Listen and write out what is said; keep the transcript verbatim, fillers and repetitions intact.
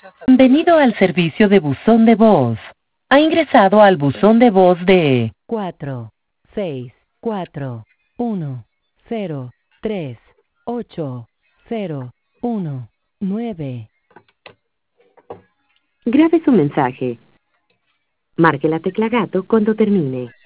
Bienvenido al servicio de buzón de voz. Ha ingresado al buzón de voz de cuatro seis cuatro uno cero tres ocho cero uno nueve. Grabe su mensaje. Marque la tecla gato cuando termine.